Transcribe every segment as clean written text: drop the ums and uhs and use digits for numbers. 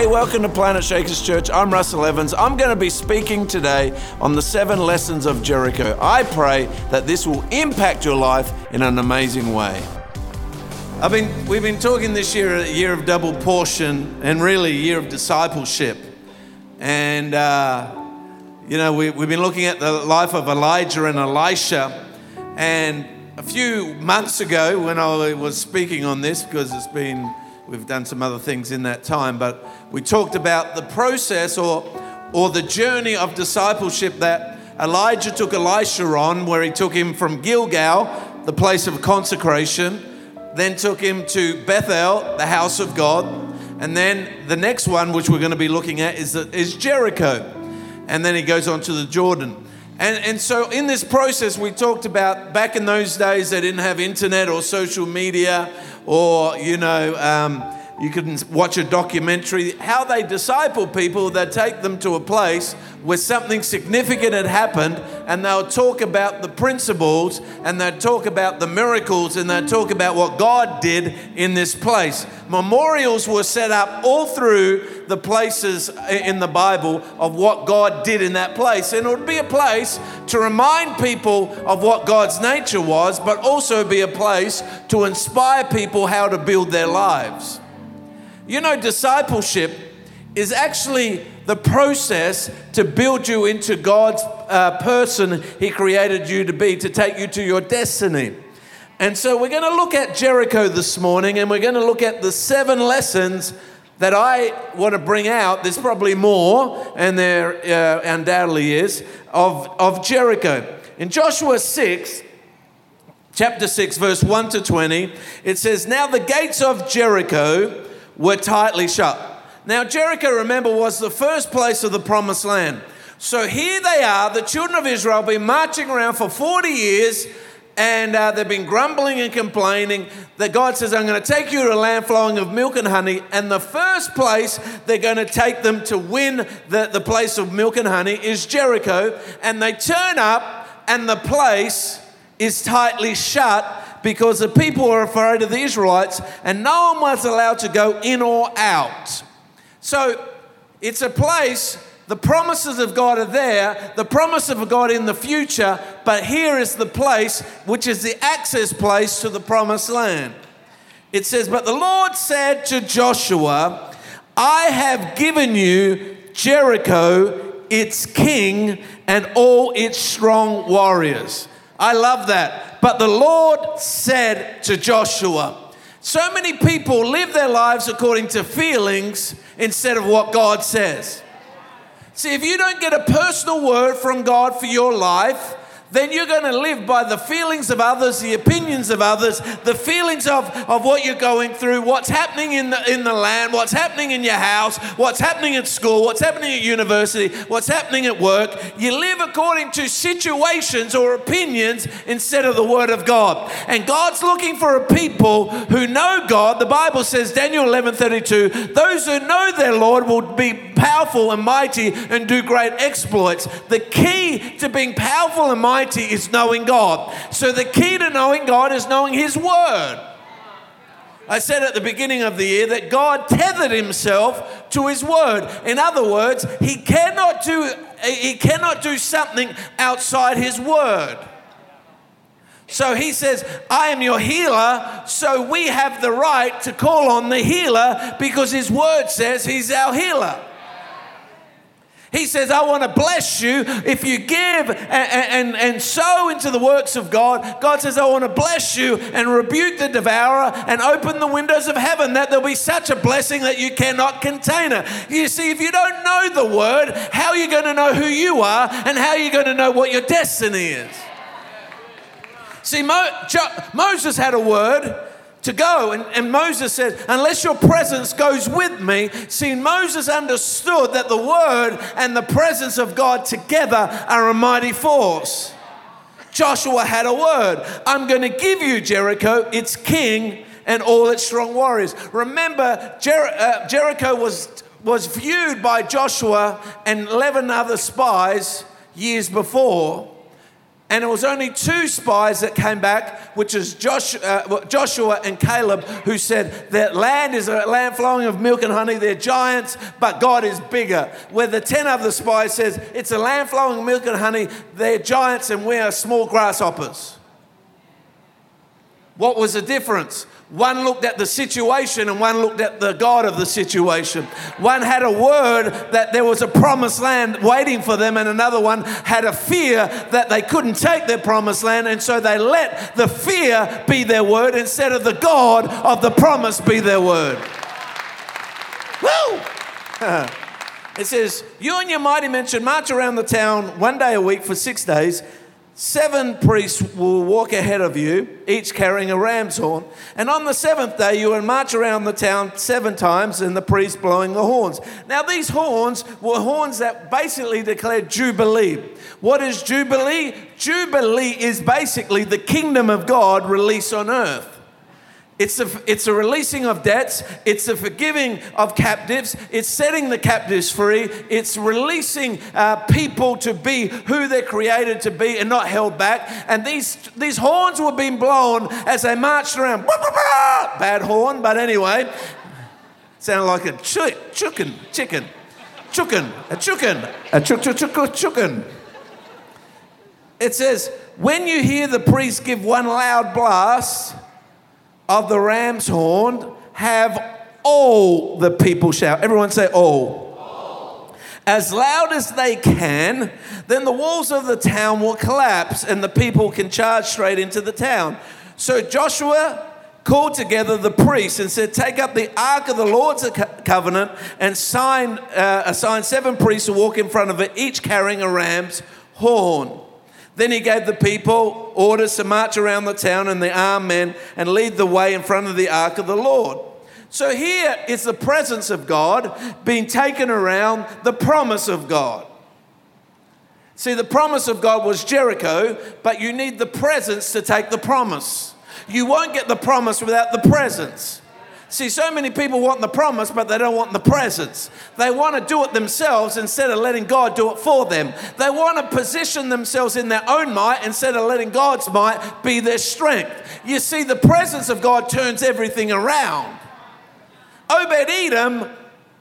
Hey, welcome to Planet Shakers Church. I'm Russell Evans. I'm going to be speaking today on the 7 lessons of Jericho. I pray that this will impact your life in an amazing way. We've been talking this year, a year of double portion, and really a year of discipleship. And, we've been looking at the life of Elijah and Elisha. And a few months ago, when I was speaking on this, because we've done some other things in that time, but we talked about the process or the journey of discipleship that Elijah took Elisha on, where he took him from Gilgal, the place of consecration, then took him to Bethel, the house of God, and then the next one, which we're going to be looking at, is Jericho. And then he goes on to the Jordan. And so in this process, we talked about back in those days, they didn't have internet or social media or, you could watch a documentary. How they disciple people, they'd take them to a place where something significant had happened, and they'll talk about the principles, and they'd talk about the miracles, and they'd talk about what God did in this place. Memorials were set up all through the places in the Bible of what God did in that place. And it would be a place to remind people of what God's nature was, but also be a place to inspire people how to build their lives. Discipleship is actually the process to build you into God's person He created you to be, to take you to your destiny. And so we're going to look at Jericho this morning, and we're going to look at the 7 lessons that I want to bring out. There's probably more, and there undoubtedly is, of Jericho. In Joshua 6, chapter 6, verse 1 to 20, it says, "Now the gates of Jericho were tightly shut." Now Jericho, remember, was the first place of the promised land. So here they are, the children of Israel have been marching around for 40 years, and they've been grumbling and complaining that God says, "I'm going to take you to a land flowing of milk and honey." And the first place they're going to take them to win the place of milk and honey is Jericho. And they turn up, and the place is tightly shut, because the people were afraid of the Israelites, and no one was allowed to go in or out. So it's a place, the promises of God are there, the promise of God in the future, but here is the place which is the access place to the promised land. It says, "But the Lord said to Joshua, I have given you Jericho, its king, and all its strong warriors." I love that. But the Lord said to Joshua. So many people live their lives according to feelings instead of what God says. See, if you don't get a personal word from God for your life, then you're going to live by the feelings of others, the opinions of others, the feelings of what you're going through, what's happening in the land, what's happening in your house, what's happening at school, what's happening at university, what's happening at work. You live according to situations or opinions instead of the Word of God. And God's looking for a people who know God. The Bible says, Daniel 11:32, "Those who know their Lord will be powerful and mighty and do great exploits." The key to being powerful and mighty is knowing God. So the key to knowing God is knowing His Word. I said at the beginning of the year that God tethered Himself to His Word. In other words, He cannot do something outside His Word. So He says, "I am your healer," so we have the right to call on the healer because His Word says He's our healer. He says, "I want to bless you if you give and sow into the works of God." God says, "I want to bless you and rebuke the devourer and open the windows of heaven, that there'll be such a blessing that you cannot contain it." You see, if you don't know the Word, how are you going to know who you are, and how are you going to know what your destiny is? See, Moses had a word to go. And Moses said, "Unless your presence goes with me." See, Moses understood that the word and the presence of God together are a mighty force. Joshua had a word. "I'm going to give you Jericho, its king, and all its strong warriors." Remember, Jericho was viewed by Joshua and 11 other spies years before. And it was only 2 spies that came back, which is Joshua and Caleb, who said that land is a land flowing of milk and honey. They're giants, but God is bigger. Where the 10 other spies says it's a land flowing of milk and honey. They're giants and we are small grasshoppers. What was the difference? One looked at the situation and one looked at the God of the situation. One had a word that there was a promised land waiting for them, and another one had a fear that they couldn't take their promised land, and so they let the fear be their word instead of the God of the promise be their word. Woo! It says, you and your mighty men should march around the town 1 day a week for 6 days. 7 priests will walk ahead of you, each carrying a ram's horn. And on the 7th day, you will march around the town 7 times, and the priests blowing the horns. Now, these horns were horns that basically declared Jubilee. What is Jubilee? Jubilee is basically the kingdom of God released on earth. It's a releasing of debts. It's a forgiving of captives. It's setting the captives free. It's releasing people to be who they're created to be and not held back. And these horns were being blown as they marched around. Bad horn, but anyway. Sounded like a chicken. It says, when you hear the priest give one loud blast of the ram's horn, have all the people shout. Everyone say all. As loud as they can, then the walls of the town will collapse and the people can charge straight into the town. So Joshua called together the priests and said, take up the ark of the Lord's covenant and assign 7 priests to walk in front of it, each carrying a ram's horn. Then he gave the people orders to march around the town and the armed men and lead the way in front of the ark of the Lord. So here is the presence of God being taken around the promise of God. See, the promise of God was Jericho, but you need the presence to take the promise. You won't get the promise without the presence. See, so many people want the promise, but they don't want the presence. They want to do it themselves instead of letting God do it for them. They want to position themselves in their own might instead of letting God's might be their strength. You see, the presence of God turns everything around. Obed-Edom,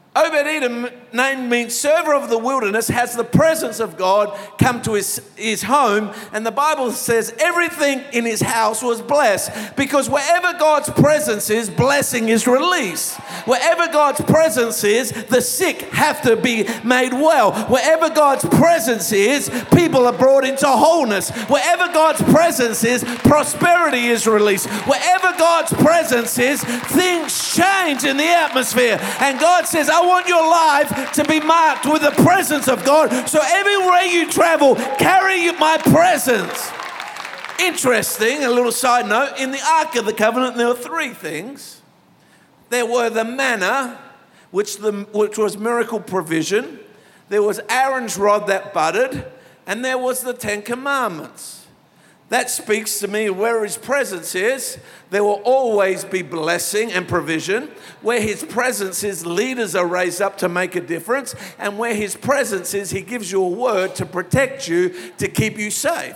name means server of the wilderness, has the presence of God come to his home. And the Bible says everything in his house was blessed, because wherever God's presence is, blessing is released. Wherever God's presence is, the sick have to be made well. Wherever God's presence is, people are brought into wholeness. Wherever God's presence is, prosperity is released. Wherever God's presence is, things change in the atmosphere. And God says, I want your life to be marked with the presence of God. So everywhere you travel, carry my presence. Interesting, a little side note, in the Ark of the Covenant, there were 3 things. There were the manna, which was miracle provision. There was Aaron's rod that budded, and there was the 10 Commandments. That speaks to me where his presence is, there will always be blessing and provision. Where his presence is, leaders are raised up to make a difference. And where his presence is, he gives you a word to protect you, to keep you safe.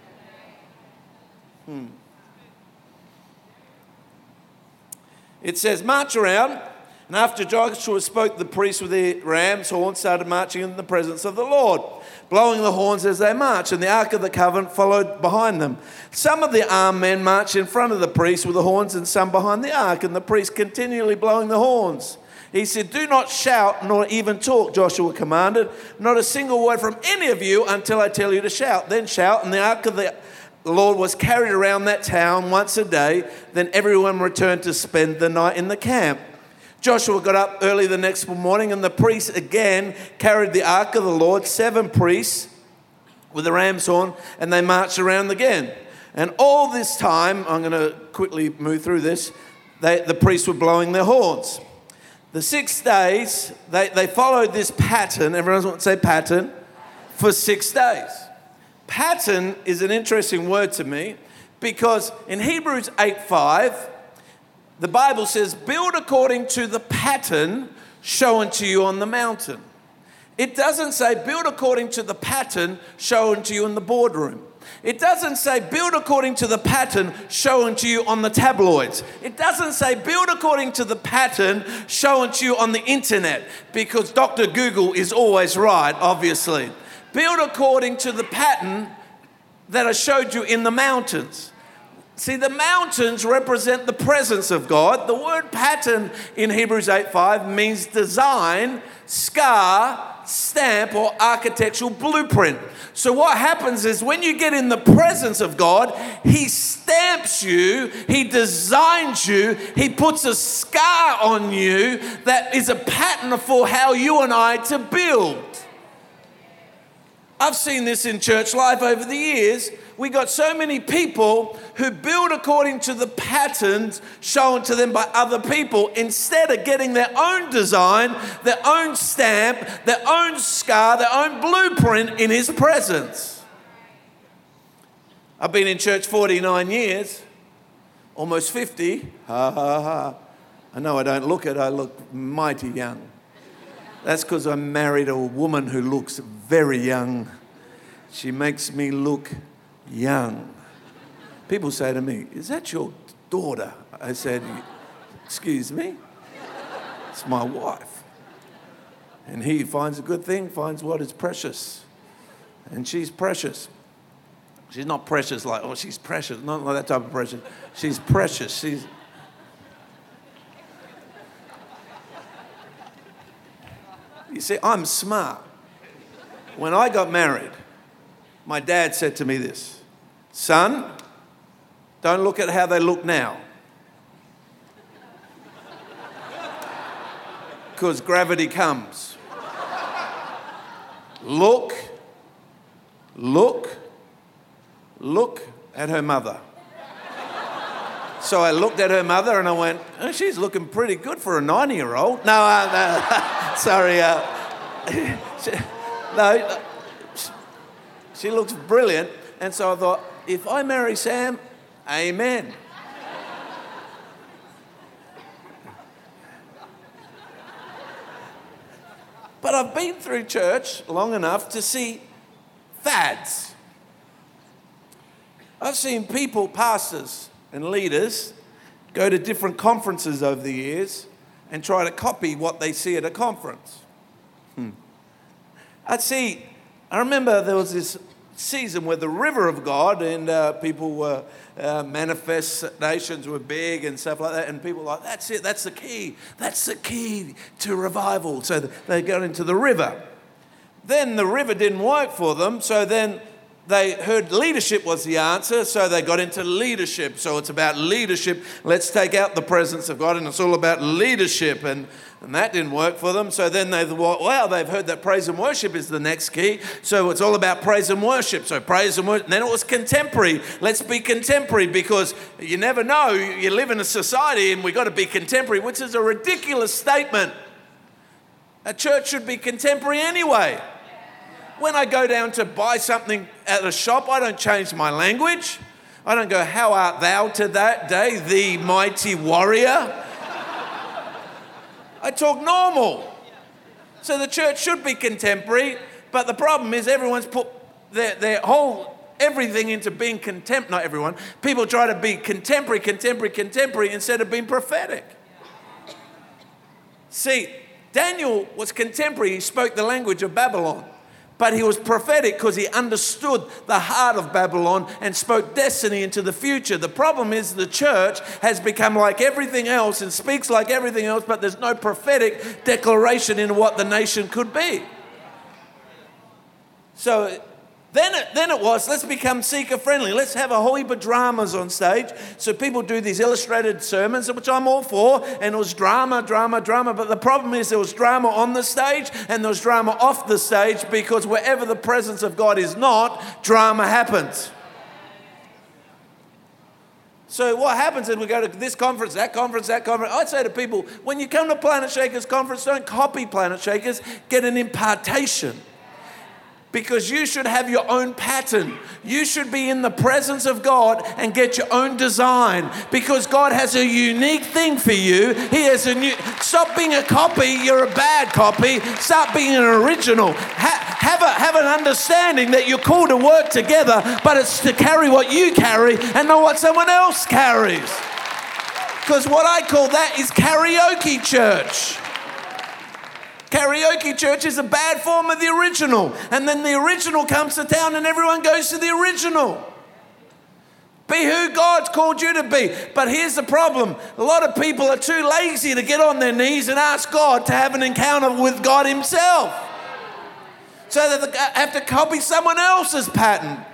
It says, march around. And after Joshua spoke, the priests with their ram's horns started marching in the presence of the Lord, blowing the horns as they marched, and the Ark of the Covenant followed behind them. Some of the armed men marched in front of the priests with the horns, and some behind the ark, and the priests continually blowing the horns. He said, do not shout nor even talk, Joshua commanded, not a single word from any of you until I tell you to shout. Then shout, and the Ark of the Lord was carried around that town once a day. Then everyone returned to spend the night in the camp. Joshua got up early the next morning, and the priests again carried the ark of the Lord, 7 priests with the ram's horn, and they marched around again. And all this time, I'm going to quickly move through this, the priests were blowing their horns. The 6 days, they followed this pattern, everyone wants to say pattern, for 6 days. Pattern is an interesting word to me, because in Hebrews 8:5, the Bible says, build according to the pattern shown to you on the mountain. It doesn't say build according to the pattern shown to you in the boardroom. It doesn't say build according to the pattern shown to you on the tabloids. It doesn't say build according to the pattern shown to you on the internet, because Dr. Google is always right, obviously. Build according to the pattern that I showed you in the mountains. See, the mountains represent the presence of God. The word pattern in Hebrews 8:5 means design, scar, stamp, or architectural blueprint. So what happens is when you get in the presence of God, He stamps you, He designs you, He puts a scar on you that is a pattern for how you and I to build. I've seen this in church life over the years. We got so many people who build according to the patterns shown to them by other people instead of getting their own design, their own stamp, their own scar, their own blueprint in His presence. I've been in church 49 years, almost 50. Ha, ha, ha. I know I don't look it, I look mighty young. That's because I married a woman who looks very young. She makes me look young. People say to me, "Is that your daughter?" I said, "Excuse me? It's my wife." And he finds a good thing, finds what is precious. And she's precious. She's not precious like, oh, she's precious. Not like that type of precious. She's precious. You see, I'm smart. When I got married, my dad said to me this, "Son, don't look at how they look now. Because gravity comes. Look at her mother." So I looked at her mother and I went, "Oh, she's looking pretty good for a 90-year-old. No, sorry. She looks brilliant. And so I thought, if I marry Sam, amen. But I've been through church long enough to see fads. I've seen people, pastors and leaders, go to different conferences over the years and try to copy what they see at a conference. I remember there was this season where the river of God and people were, manifestations were big and stuff like that, and people were like, that's it, that's the key to revival. So they got into the river. Then the river didn't work for them, so then they heard leadership was the answer, so they got into leadership. So it's about leadership. Let's take out the presence of God, and it's all about leadership. And that didn't work for them. So then they thought, well, they've heard that praise and worship is the next key. So it's all about praise and worship. So praise and worship. And then it was contemporary. Let's be contemporary, because you never know. You live in a society and we've got to be contemporary, which is a ridiculous statement. A church should be contemporary anyway. When I go down to buy something at a shop, I don't change my language. I don't go, "How art thou to that day, thee mighty warrior?" I talk normal. So the church should be contemporary, but the problem is everyone's put their whole everything into being not everyone. People try to be contemporary instead of being prophetic. See, Daniel was contemporary. He spoke the language of Babylon. But he was prophetic because he understood the heart of Babylon and spoke destiny into the future. The problem is the church has become like everything else and speaks like everything else, but there's no prophetic declaration in what the nation could be. So then it was, let's become seeker friendly. Let's have a whole heap of dramas on stage. So people do these illustrated sermons, which I'm all for, and it was drama. But the problem is there was drama on the stage and there was drama off the stage, because wherever the presence of God is not, drama happens. So what happens is we go to this conference, that conference. I'd say to people, when you come to Planet Shakers conference, don't copy Planet Shakers, get an impartation. Because you should have your own pattern. You should be in the presence of God and get your own design. Because God has a unique thing for you. He has a new... Stop being a copy. You're a bad copy. Start being an original. Have an understanding that you're called to work together, but it's to carry what you carry and not what someone else carries. Because what I call that is karaoke church. Karaoke church is a bad form of the original. And then the original comes to town and everyone goes to the original. Be who God's called you to be. But here's the problem. A lot of people are too lazy to get on their knees and ask God to have an encounter with God himself. So that they have to copy someone else's pattern.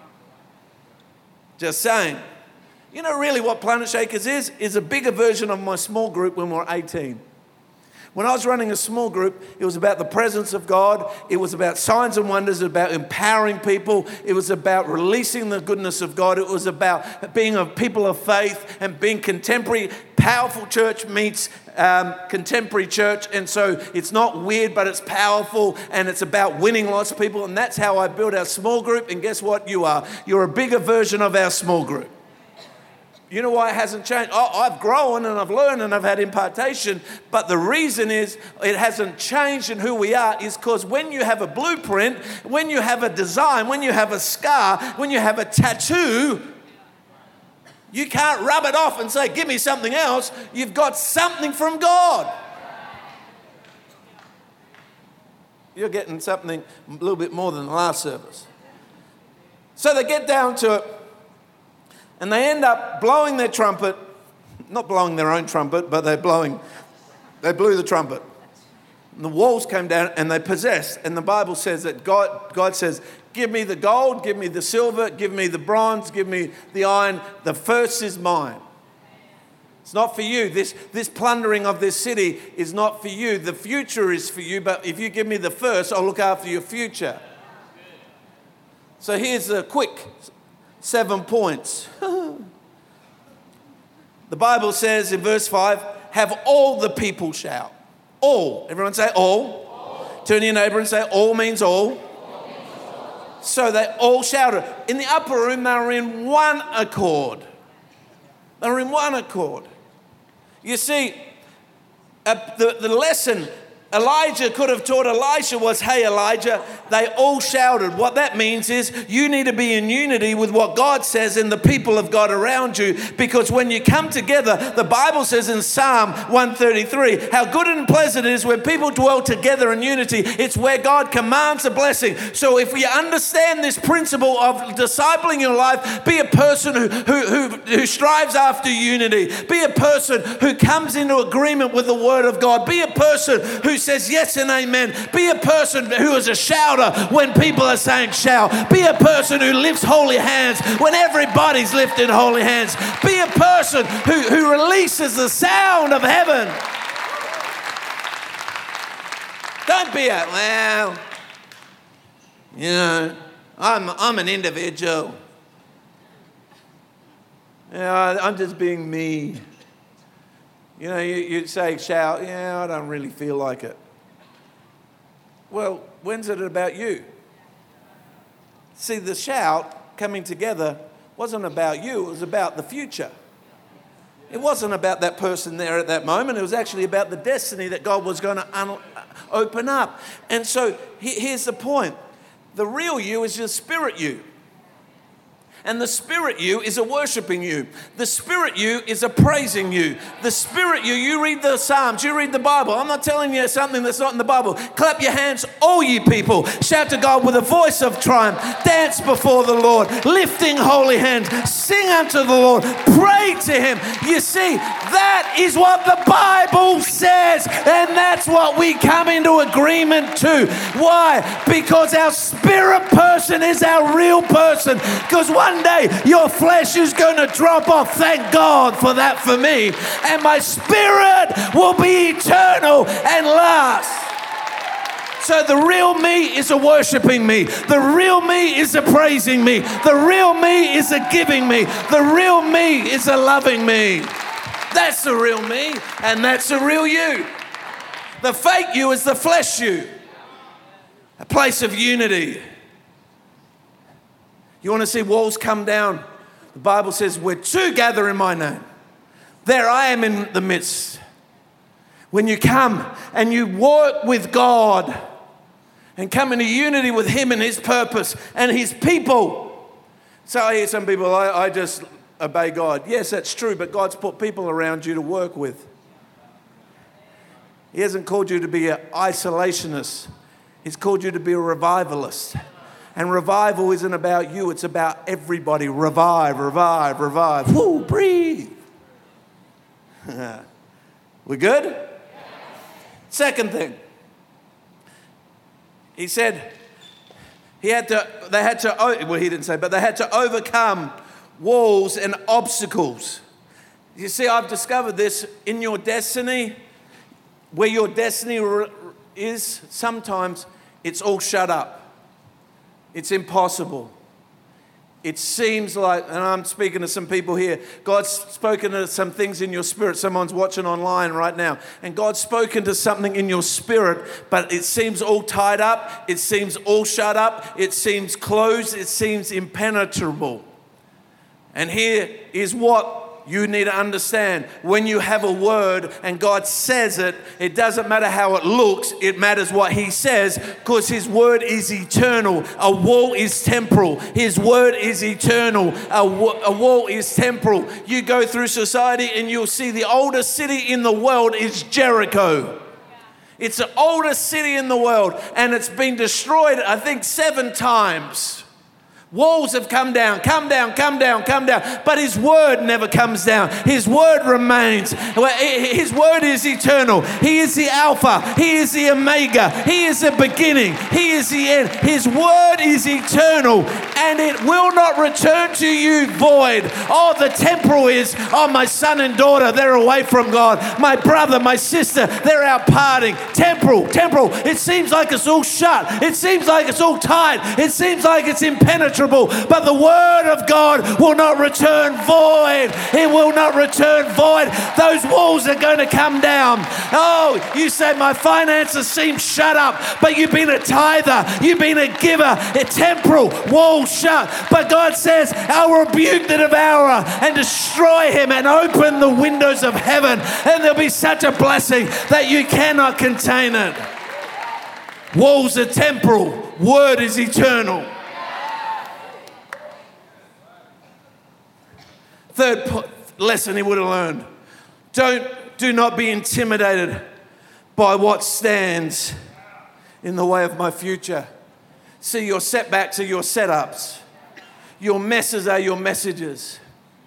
Just saying. You know really what Planet Shakers is a bigger version of my small group when we were 18. When I was running a small group, it was about the presence of God. It was about signs and wonders, about empowering people. It was about releasing the goodness of God. It was about being a people of faith and being contemporary. Powerful church meets contemporary church. And so it's not weird, but it's powerful. And it's about winning lots of people. And that's how I built our small group. And guess what you are? You're a bigger version of our small group. You know why it hasn't changed? I've grown and I've learned and I've had impartation, but the reason is it hasn't changed in who we are is because when you have a blueprint, when you have a design, when you have a scar, when you have a tattoo, you can't rub it off and say, give me something else. You've got something from God. You're getting something a little bit more than the last service. So they get down to it. And they end up blowing their trumpet, not blowing their own trumpet, but they blew the trumpet. And the walls came down and they possessed. And the Bible says that God says, give me the gold, give me the silver, give me the bronze, give me the iron. The first is mine. It's not for you. This plundering of this city is not for you. The future is for you, but if you give me the first, I'll look after your future. So here's a quick 7 points. The Bible says in verse 5, have all the people shout. All. Everyone say all. All. Turn to your neighbor and say all means all. All means all. So they all shouted. In the upper room, they were in one accord. They were in one accord. You see, the lesson Elijah could have taught Elisha was, hey, Elijah, they all shouted. What that means is you need to be in unity with what God says and the people of God around you, because when you come together, the Bible says in Psalm 133, how good and pleasant it is when people dwell together in unity. It's where God commands a blessing. So if you understand this principle of discipling your life, be a person who strives after unity. Be a person who comes into agreement with the word of God. Be a person who says yes and amen. Be a person who is a shouter when people are saying shout. Be a person who lifts holy hands when everybody's lifting holy hands. Be a person who releases the sound of heaven. Don't be I'm an individual. I'm just being me. You say shout, I don't really feel like it. Well, when's it about you? See, the shout coming together wasn't about you, it was about the future. It wasn't about that person there at that moment, it was actually about the destiny that God was going to open up. And so here's the point. The real you is your spirit you. And the spirit you is a worshiping you. The spirit you is a praising you. The spirit you read the Psalms, you read the Bible. I'm not telling you something that's not in the Bible. Clap your hands, all you people. Shout to God with a voice of triumph. Dance before the Lord, lifting holy hands. Sing unto the Lord. Pray to him. You see, that is what the Bible says. And that's what we come into agreement to. Why? Because our spirit person is our real person. Because one day your flesh is going to drop off. Thank God for that for me. And my spirit will be eternal and last. So the real me is a worshiping me. The real me is a praising me. The real me is a giving me. The real me is a loving me. That's the real me, and that's the real you. The fake you is the flesh you. A place of unity. You want to see walls come down? The Bible says, where two gather in my name, there I am in the midst. When you come and you walk with God, and come into unity with him and his purpose and his people. So I hear some people, I just obey God. Yes, that's true, but God's put people around you to work with. He hasn't called you to be an isolationist. He's called you to be a revivalist. And revival isn't about you, it's about everybody. Revive, revive, revive. Woo, breathe. We good? Second thing. He said they had to overcome walls and obstacles. You see, I've discovered this in your destiny, where your destiny is, sometimes it's all shut up. It's impossible. It seems like, and I'm speaking to some people here, God's spoken to some things in your spirit. Someone's watching online right now, and God's spoken to something in your spirit, but it seems all tied up. It seems all shut up. It seems closed. It seems impenetrable. And here is what you need to understand. When you have a word and God says it, it doesn't matter how it looks, it matters what he says, because his word is eternal. A wall is temporal. His word is eternal. A wall is temporal. You go through society and you'll see the oldest city in the world is Jericho. It's the oldest city in the world, and it's been destroyed, I think, 7 times. Walls have come down, but his word never comes down. His word remains. His word is eternal. He is the Alpha. He is the Omega. He is the beginning. He is the end. His word is eternal, and it will not return to you void. Oh, the temporal is, oh, my son and daughter, they're away from God. My brother, my sister, they're out partying. Temporal. It seems like it's all shut. It seems like it's all tight. It seems like it's impenetrable. But the word of God will not return void. It will not return void. Those walls are going to come down. Oh, you say my finances seem shut up, but you've been a tither, you've been a giver. A temporal wall shut. But God says, I'll rebuke the devourer and destroy him and open the windows of heaven, and there'll be such a blessing that you cannot contain it. Walls are temporal. Word is eternal. Third lesson he would have learned. Do not be intimidated by what stands in the way of my future. See, your setbacks are your setups. Your messes are your messages.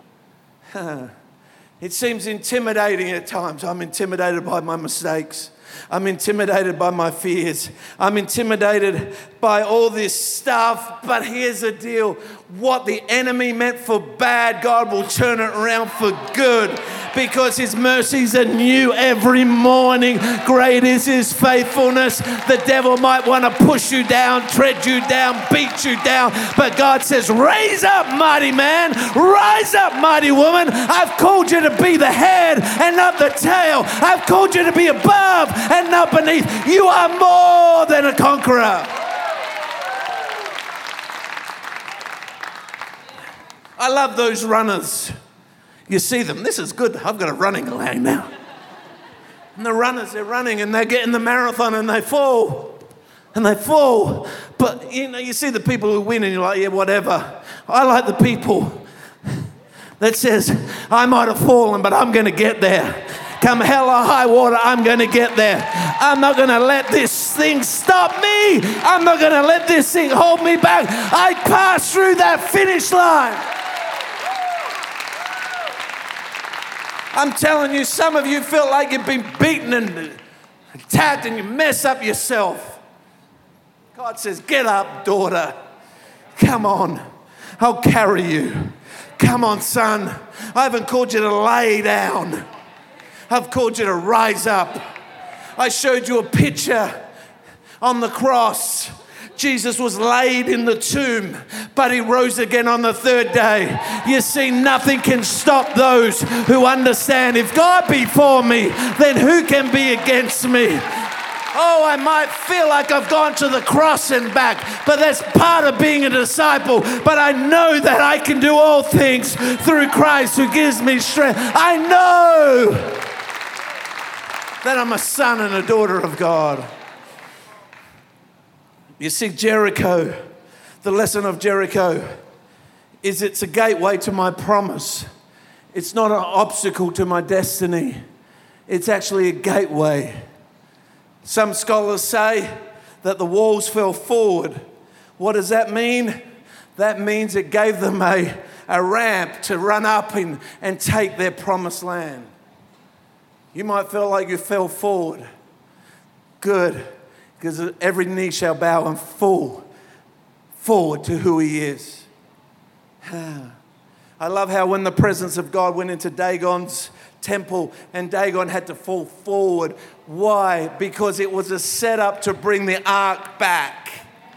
It seems intimidating at times. I'm intimidated by my mistakes. I'm intimidated by my fears. I'm intimidated by all this stuff. But here's the deal. What the enemy meant for bad, God will turn it around for good, because his mercies are new every morning. Great is his faithfulness. The devil might want to push you down, tread you down, beat you down. But God says, raise up, mighty man. Rise up, mighty woman. I've called you to be the head and not the tail. I've called you to be above and not beneath. You are more than a conqueror. I love those runners. You see them. This is good. I've got a running lane now. And the runners, they're running and they get in the marathon and they fall. And they fall. But, you see the people who win and you're like, yeah, whatever. I like the people that says, I might have fallen, but I'm going to get there. Come hell or high water, I'm going to get there. I'm not going to let this thing stop me. I'm not going to let this thing hold me back. I passed through that finish line. I'm telling you, some of you feel like you've been beaten and attacked and you mess up yourself. God says, get up, daughter. Come on. I'll carry you. Come on, son. I haven't called you to lay down. I've called you to rise up. I showed you a picture on the cross. Jesus was laid in the tomb, but he rose again on the 3rd day. You see, nothing can stop those who understand. If God be for me, then who can be against me? Oh, I might feel like I've gone to the cross and back, but that's part of being a disciple. But I know that I can do all things through Christ who gives me strength. I know that I'm a son and a daughter of God. You see, Jericho, the lesson of Jericho is it's a gateway to my promise. It's not an obstacle to my destiny. It's actually a gateway. Some scholars say that the walls fell forward. What does that mean? That means it gave them a ramp to run up and take their promised land. You might feel like you fell forward. Good, because every knee shall bow and fall forward to who He is. I love how when the presence of God went into Dagon's temple and Dagon had to fall forward. Why? Because it was a setup to bring the ark back.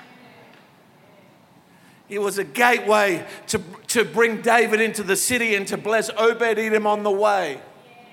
It was a gateway to bring David into the city and to bless Obed-Edom on the way.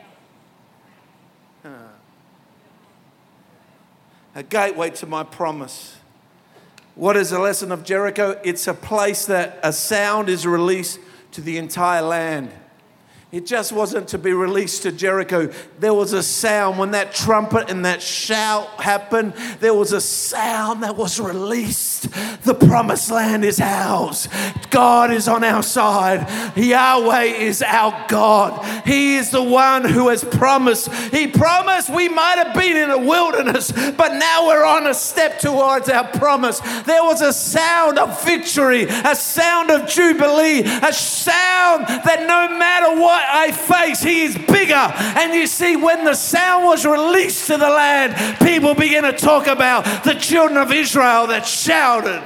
A gateway to my promise. What is the lesson of Jericho? It's a place that a sound is released to the entire land. It just wasn't to be released to Jericho. There was a sound when that trumpet and that shout happened. There was a sound that was released. The promised land is ours. God is on our side. Yahweh is our God. He is the one who has promised. He promised we might have been in a wilderness, but now we're on a step towards our promise. There was a sound of victory, a sound of jubilee, a sound that no matter what I face, He is bigger. And you see, when the sound was released to the land, people began to talk about the children of Israel that shouted.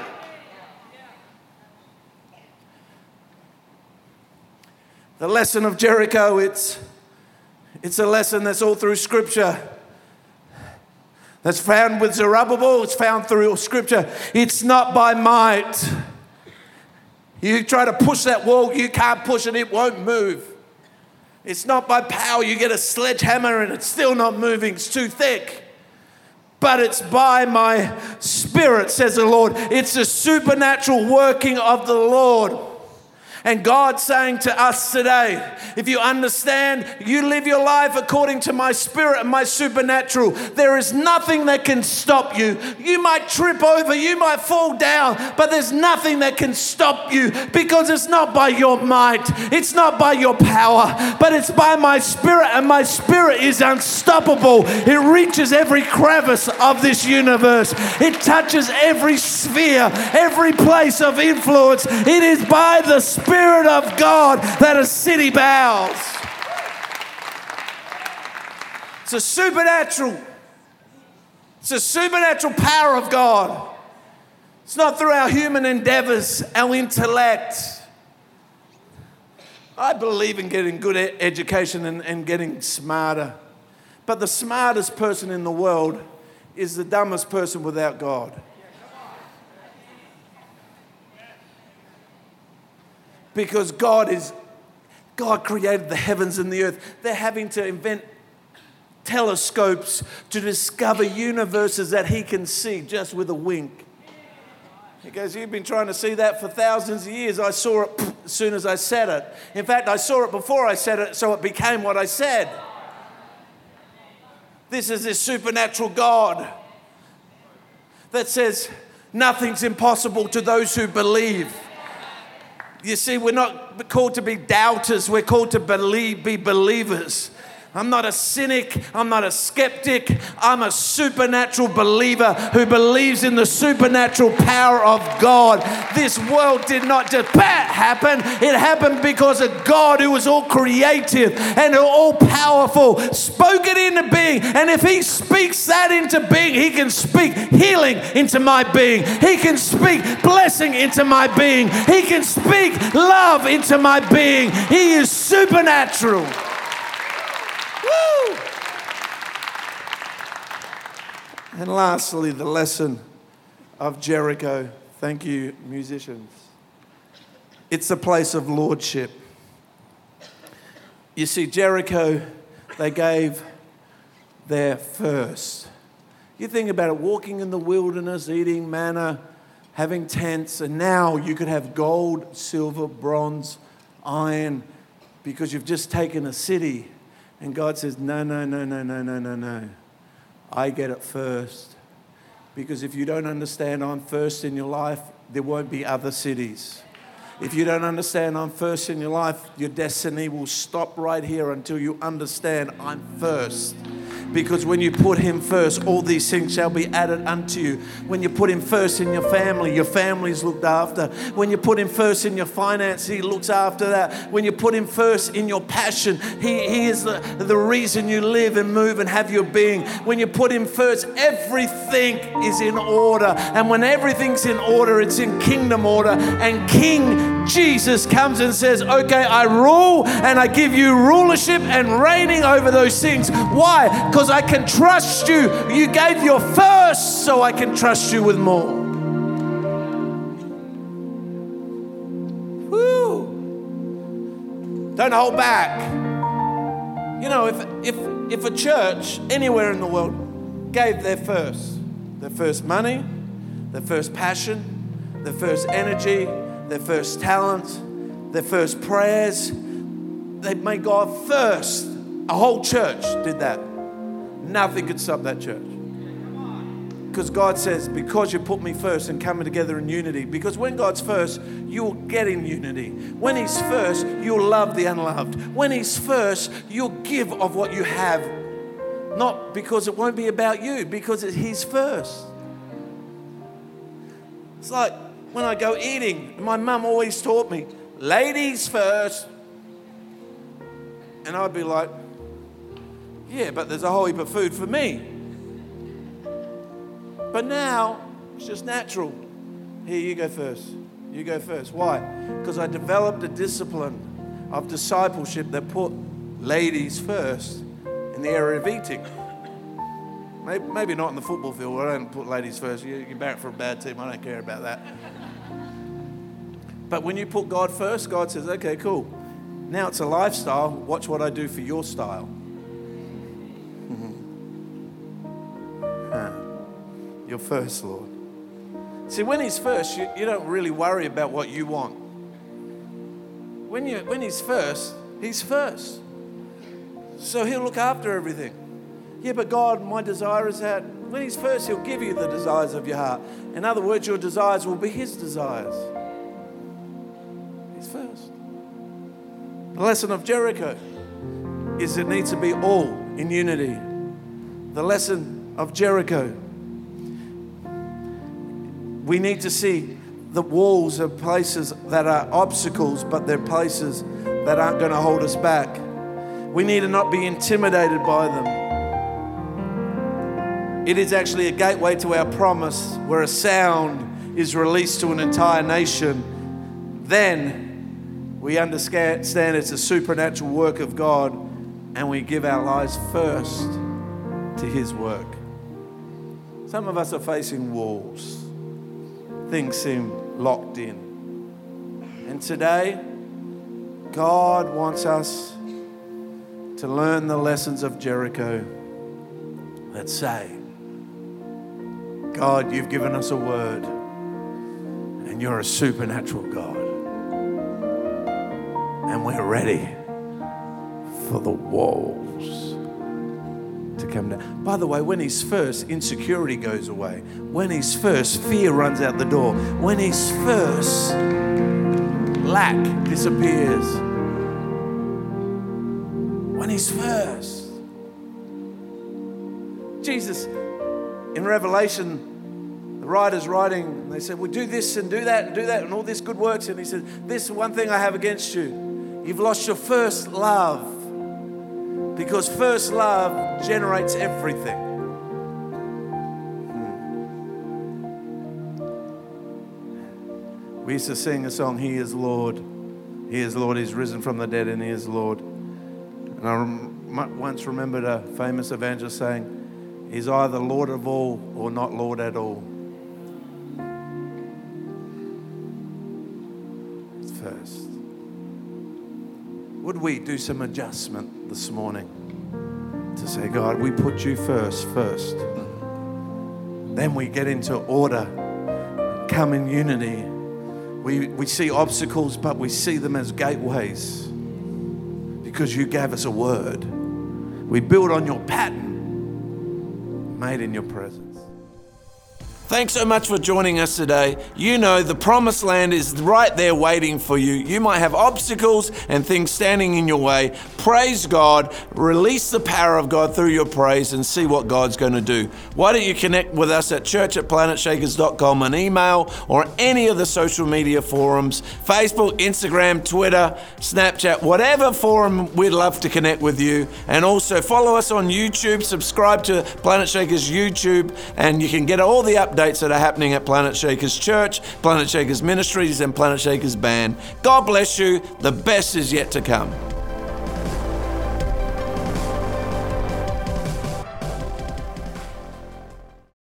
The lesson of Jericho, it's a lesson that's all through Scripture. That's found with Zerubbabel, it's found through Scripture. It's not by might. You try to push that wall, you can't push it, it won't move. It's not by power. You get a sledgehammer and it's still not moving. It's too thick. But it's by my Spirit, says the Lord. It's the supernatural working of the Lord. And God's saying to us today, if you understand, you live your life according to my Spirit and my supernatural, there is nothing that can stop you. You might trip over, you might fall down, but there's nothing that can stop you, because it's not by your might, it's not by your power, but it's by my Spirit, and my Spirit is unstoppable. It reaches every crevice of this universe. It touches every sphere, every place of influence. It is by the Spirit of God that a city bows. It's a supernatural power of God. It's not through our human endeavors, our intellect. I believe in getting good education and getting smarter. But the smartest person in the world is the dumbest person without God. Because God created the heavens and the earth. They're having to invent telescopes to discover universes that He can see just with a wink. He goes, you've been trying to see that for thousands of years. I saw it as soon as I said it. In fact, I saw it before I said it, so it became what I said. This is this supernatural God that says nothing's impossible to those who believe. You see, we're not called to be doubters. We're called to be believers. I'm not a cynic. I'm not a skeptic. I'm a supernatural believer who believes in the supernatural power of God. This world did not just happen. It happened because a God who was all creative and all powerful spoke it into being. And if He speaks that into being, He can speak healing into my being. He can speak blessing into my being. He can speak love into my being. He is supernatural. Woo! And lastly, the lesson of Jericho. Thank you, musicians. It's a place of lordship. You see, Jericho, they gave their first. You think about it, walking in the wilderness, eating manna, having tents, and now you could have gold, silver, bronze, iron, because you've just taken a city. And God says, no. I get it first. Because if you don't understand I'm first in your life, there won't be other cities. If you don't understand I'm first in your life, your destiny will stop right here until you understand I'm first. Because when you put him first, all these things shall be added unto you. When you put him first in your family's looked after. When you put him first in your finance, he looks after that. When you put him first in your passion, he is the reason you live and move and have your being. When you put him first, everything is in order. And when everything's in order, it's in kingdom order. And King Jesus comes and says, okay, I rule and I give you rulership and reigning over those things. Why? Because I can trust you. You gave your first, so I can trust you with more. Woo! Don't hold back. You know, if a church anywhere in the world gave their first money, their first passion, their first energy, their first talent, their first prayers, they made God first. A whole church did that. Nothing could stop that church. Because God says, because you put me first and coming together in unity. Because when God's first, you'll get in unity. When he's first, you'll love the unloved. When he's first, you'll give of what you have. Not because it won't be about you, because he's first. It's like when I go eating, my mum always taught me, ladies first. And I'd be like, yeah, but there's a whole heap of food for me. But now, it's just natural. Here, you go first. You go first. Why? Because I developed a discipline of discipleship that put ladies first in the area of eating. Maybe not in the football field. I don't put ladies first. You back for a bad team. I don't care about that. But when you put God first, God says, okay, cool. Now it's a lifestyle. Watch what I do for your style. You're first, Lord. See, when he's first, you don't really worry about what you want. When he's first, he's first. So he'll look after everything. Yeah, but God, my desire is that. When he's first, he'll give you the desires of your heart. In other words, your desires will be his desires. He's first. The lesson of Jericho is it needs to be all in unity. The lesson of Jericho. We need to see the walls are places that are obstacles, but they're places that aren't going to hold us back. We need to not be intimidated by them. It is actually a gateway to our promise where a sound is released to an entire nation. Then we understand it's a supernatural work of God and we give our lives first to his work. Some of us are facing walls. Things seem locked in. And today, God wants us to learn the lessons of Jericho that say, God, you've given us a word and you're a supernatural God. And we're ready for the walls to come down. By the way, when he's first, insecurity goes away. When he's first, fear runs out the door. When he's first, lack disappears. When he's first. Jesus, in Revelation, the writer's writing, and they said, well, do this and do that and all this good works. And he said, this is one thing I have against you. You've lost your first love. Because first love generates everything. We used to sing a song, He is Lord. He is Lord. He's risen from the dead and He is Lord. And I once remembered a famous evangelist saying, He's either Lord of all or not Lord at all. It's first. Would we do some adjustment this morning to say, God, we put you first. Then we get into order, come in unity. We see obstacles, but we see them as gateways because you gave us a word. We build on your pattern made in your presence. Thanks so much for joining us today. You know the promised land is right there waiting for you. You might have obstacles and things standing in your way. Praise God, release the power of God through your praise and see what God's going to do. Why don't you connect with us at church@planetshakers.com, an email or any of the social media forums, Facebook, Instagram, Twitter, Snapchat, whatever forum, we'd love to connect with you. And also follow us on YouTube, subscribe to Planet Shakers YouTube, and you can get all the updates that are happening at Planet Shakers Church, Planet Shakers Ministries, and Planet Shakers Band. God bless you. The best is yet to come.